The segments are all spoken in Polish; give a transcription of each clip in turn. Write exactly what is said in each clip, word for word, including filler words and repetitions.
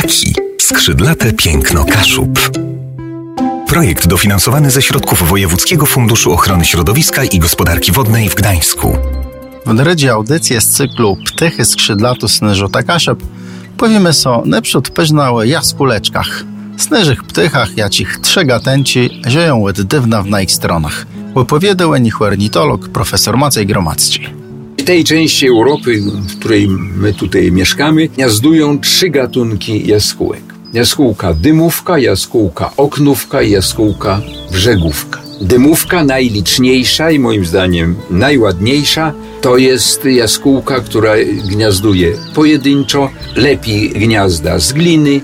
ptaki. Skrzydlate piękno Kaszub. Projekt dofinansowany ze środków Wojewódzkiego Funduszu Ochrony Środowiska i Gospodarki Wodnej w Gdańsku. W naredzie audycje z cyklu Ptychy skrzydlatu snyżota Kaszub powiemy so neprzód pyżnałe jaskuleczkach. Snyżych ptychach jacich trze gatenci zieją łed dywna w na ich stronach. Wypowiadał o nich ornitolog profesor Maciej Gromacki. W tej części Europy, w której my tutaj mieszkamy, gniazdują trzy gatunki jaskółek. Jaskółka dymówka, jaskółka oknówka i jaskółka brzegówka. Dymówka najliczniejsza i moim zdaniem najładniejsza to jest jaskółka, która gniazduje pojedynczo, lepi gniazda z gliny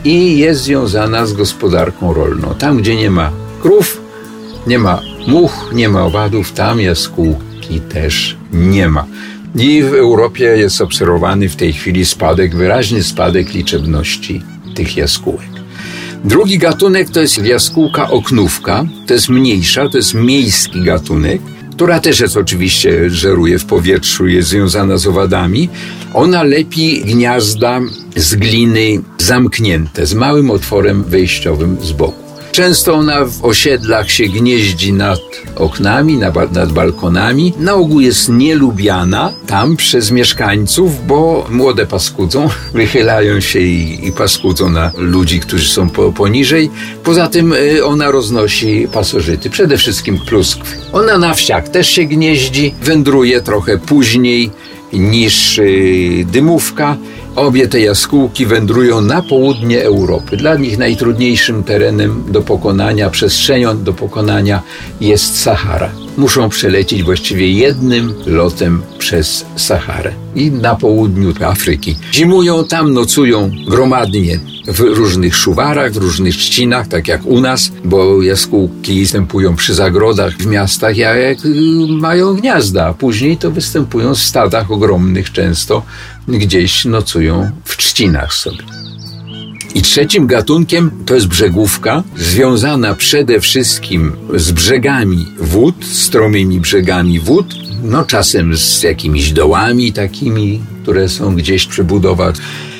i jest związana z gospodarką rolną. Tam, gdzie nie ma krów, nie ma much, nie ma owadów, tam jaskółki też nie ma. I w Europie jest obserwowany w tej chwili spadek, wyraźny spadek liczebności tych jaskółek. Drugi gatunek to jest jaskółka oknówka, to jest mniejsza, to jest miejski gatunek, która też jest oczywiście, żeruje w powietrzu, jest związana z owadami. Ona lepi gniazda z gliny zamknięte, z małym otworem wejściowym z boku. Często ona w osiedlach się gnieździ nad oknami, nad balkonami. Na ogół jest nielubiana tam przez mieszkańców, bo młode paskudzą, wychylają się i, i paskudzą na ludzi, którzy są po, poniżej. Poza tym ona roznosi pasożyty, przede wszystkim pluskwy. Ona na wsiach też się gnieździ, wędruje trochę później niż y, dymówka. Obie te jaskółki wędrują na południe Europy. Dla nich najtrudniejszym terenem do pokonania, przestrzenią do pokonania jest Sahara. Muszą przelecieć właściwie jednym lotem przez Saharę i na południu Afryki. Zimują tam, nocują gromadnie w różnych szuwarach, w różnych trzcinach, tak jak u nas, bo jaskółki występują przy zagrodach w miastach, jak mają gniazda, a później to występują w stadach ogromnych często, gdzieś nocują w trzcinach sobie. I trzecim gatunkiem to jest brzegówka, związana przede wszystkim z brzegami wód, stromymi brzegami wód, no czasem z jakimiś dołami takimi, które są gdzieś przy budowach.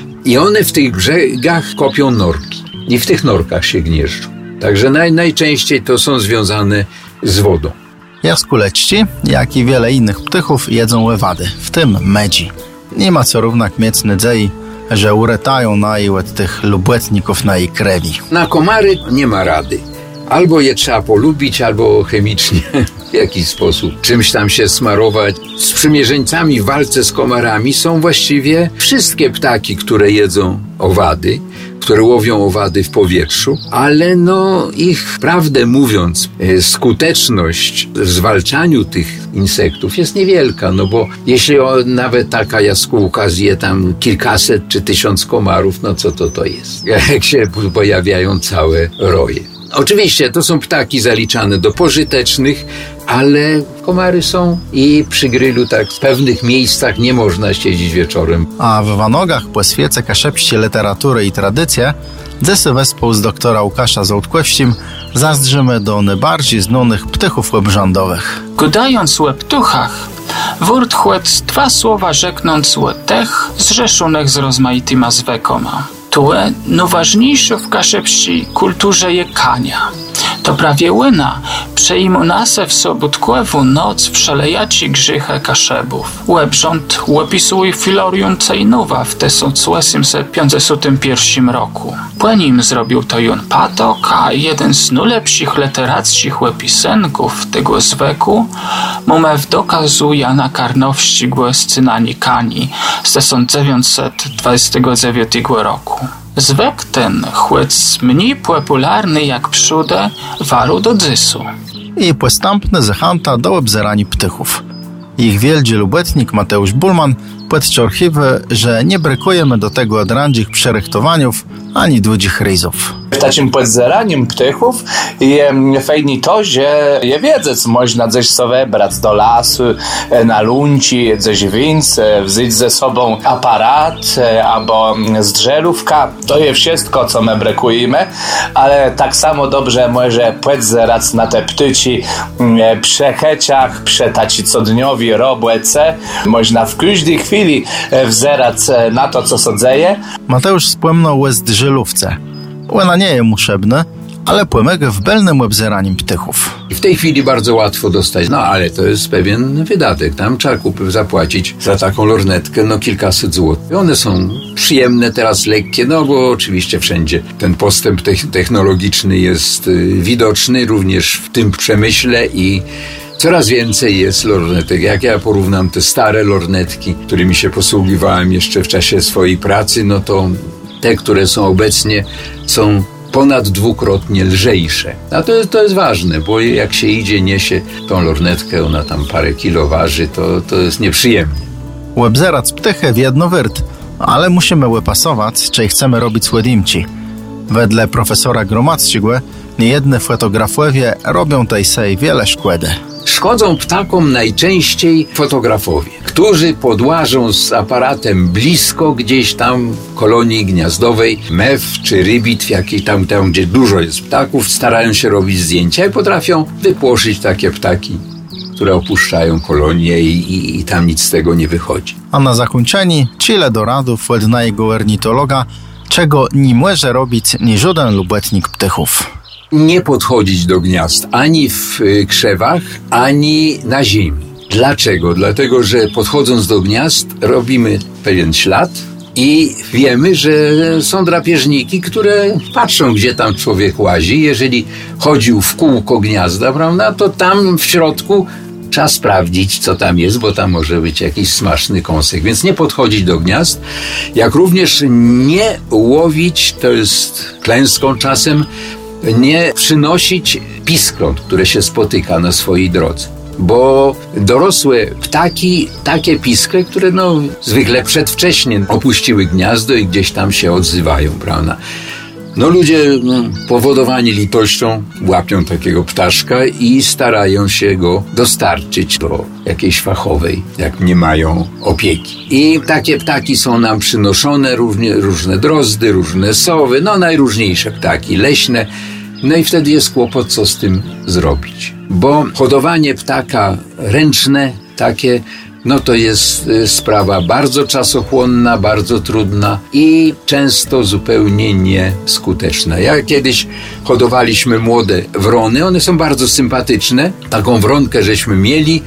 I one w tych brzegach kopią norki i w tych norkach się gnieżdżą. Także naj, najczęściej to są związane z wodą. Jaskuleczci, jak i wiele innych ptychów, jedzą łewady, w tym medzi. Nie ma co równak miec nydzei, że uretają na jej od tych lubłetników na jej krewi. Na komary nie ma rady. Albo je trzeba polubić, albo chemicznie w jakiś sposób czymś tam się smarować. Sprzymierzeńcami w walce z komarami są właściwie wszystkie ptaki, które jedzą owady, które łowią owady w powietrzu, ale no ich, prawdę mówiąc, skuteczność w zwalczaniu tych insektów jest niewielka, no bo jeśli o, nawet taka jaskółka zje tam kilkaset czy tysiąc komarów, no co to to jest? Jak się pojawiają całe roje. Oczywiście to są ptaki zaliczane do pożytecznych, ale komary są i przy grylu tak w pewnych miejscach nie można siedzieć wieczorem. A w Wanogach po świece kaszepście literatury i tradycje desy wespół z doktora Łukasza Zołtkłewścim zazdrzymy do najbardziej znanych ptychów łebrzędowych. Gadając o ptuchach, wórt chłec dwa słowa rzeknąc o tech zrzeszonych z rozmaityma zwekoma. Tue najważniejsze w kaszepści kulturze je kania. To prawie łyna przejmu nasę w sobótkłewu noc w szalejaci grzychę kaszebów. Łebrząd łopisuje filorium Cejnowa w tysiąc osiemset pięćdziesiątym pierwszym roku. Po nim zrobił to Jon Patok, a jeden z najlepszych literackich łopisenków tego zweku mumew dokazuje na karnowści głoscynani kani z tysiąc dziewięćset dwudziestego dziewiątego roku. Zwek ten, chłec mniej popularny jak przódę, waru do dzysu. I postępny zachęta do obzerania ptychów. Ich wielki lubetnik Mateusz Bulman podczorchiwy, że nie brakujemy do tego od randzich przerychtowaniów ani dłudzich ryzów. takim podzeraniem ptychów je fajnie to, że je wiedzę, co można coś sobie brać do lasu, na lunci, coś więcej, wziąć ze sobą aparat albo zdrzelówka. To jest wszystko, co my brakujemy, ale tak samo dobrze może podzerać na te ptyci przy heciach, przy taci codniowi robłece. Można w każdej chwili wzerać na to, co się dzieje. Mateusz wspomniał o zdrzelówce. Ona nie jest muszebne, ale płemegę w belnym obzeraniem ptychów. W tej chwili bardzo łatwo dostać, no ale to jest pewien wydatek. Tam trzeba kupić, zapłacić za taką lornetkę, no kilkaset złotych. One są przyjemne, teraz lekkie, no bo oczywiście wszędzie ten postęp technologiczny jest y, widoczny, również w tym przemyśle i coraz więcej jest lornetek. Jak ja porównam te stare lornetki, którymi się posługiwałem jeszcze w czasie swojej pracy, no to te, które są obecnie, są ponad dwukrotnie lżejsze. A to jest, to jest ważne, bo jak się idzie, niesie tą lornetkę, ona tam parę kilo waży, to, to jest nieprzyjemnie. Łebzerac ptychę w jedno wyrt, ale musimy łypasować, czy chcemy robić słodimci. Wedle profesora Gromadzigłe, niejedne fotografowie robią tej sej wiele szkłedy. Szkodzą ptakom najczęściej fotografowie, którzy podłażą z aparatem blisko gdzieś tam kolonii gniazdowej, mew czy rybitw, jakiej tam, tam, gdzie dużo jest ptaków, starają się robić zdjęcia i potrafią wypłoszyć takie ptaki, które opuszczają kolonię i, i, i tam nic z tego nie wychodzi. A na zakończenie chile do radów wednego ornitologa, czego nie może robić ni żaden lubetnik ptychów. Nie podchodzić do gniazd ani w krzewach, ani na ziemi. Dlaczego? Dlatego, że podchodząc do gniazd robimy pewien ślad i wiemy, że są drapieżniki, które patrzą, gdzie tam człowiek łazi. Jeżeli chodził w kółko gniazda, prawda, to tam w środku trzeba sprawdzić, co tam jest, bo tam może być jakiś smaczny kąsek. Więc nie podchodzić do gniazd, jak również nie łowić, to jest klęską czasem, nie przynosić piskląt, które się spotyka na swojej drodze. Bo dorosłe ptaki, takie piskle, które no zwykle przedwcześnie opuściły gniazdo i gdzieś tam się odzywają, prawda? No ludzie no, powodowani litością łapią takiego ptaszka i starają się go dostarczyć do jakiejś fachowej, jak nie mają opieki. I takie ptaki są nam przynoszone, różnie, różne drozdy, różne sowy, no najróżniejsze ptaki leśne. No i wtedy jest kłopot, co z tym zrobić. Bo hodowanie ptaka ręczne, takie, no to jest sprawa bardzo czasochłonna, bardzo trudna i często zupełnie nieskuteczna. Jak kiedyś hodowaliśmy młode wrony, one są bardzo sympatyczne. Taką wronkę żeśmy mieli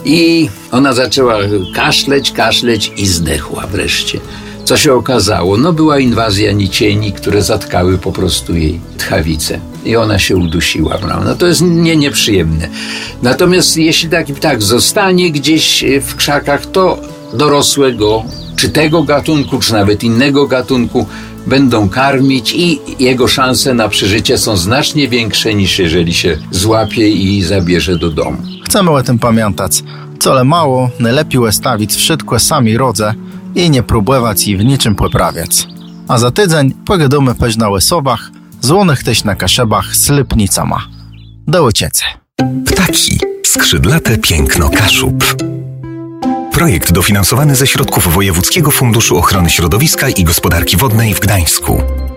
i ona zaczęła kaszleć, kaszleć i zdechła wreszcie. Co się okazało? No była inwazja nicieni, które zatkały po prostu jej tchawicę i ona się udusiła, prawda? To jest nie nieprzyjemne. Natomiast jeśli taki ptak zostanie gdzieś w krzakach, to dorosłego, czy tego gatunku, czy nawet innego gatunku będą karmić i jego szanse na przeżycie są znacznie większe niż jeżeli się złapie i zabierze do domu. Chcemy o tym pamiętać. Cole mało, najlepiej ustawić wszystko sami rodze i nie próbować i w niczym poprawiać. A za tydzień pogadamy peś na łysowach, złonych też na kaszebach z Lipnicama. Do uciece. Ptaki. Skrzydlate piękno Kaszub. Projekt dofinansowany ze środków Wojewódzkiego Funduszu Ochrony Środowiska i Gospodarki Wodnej w Gdańsku.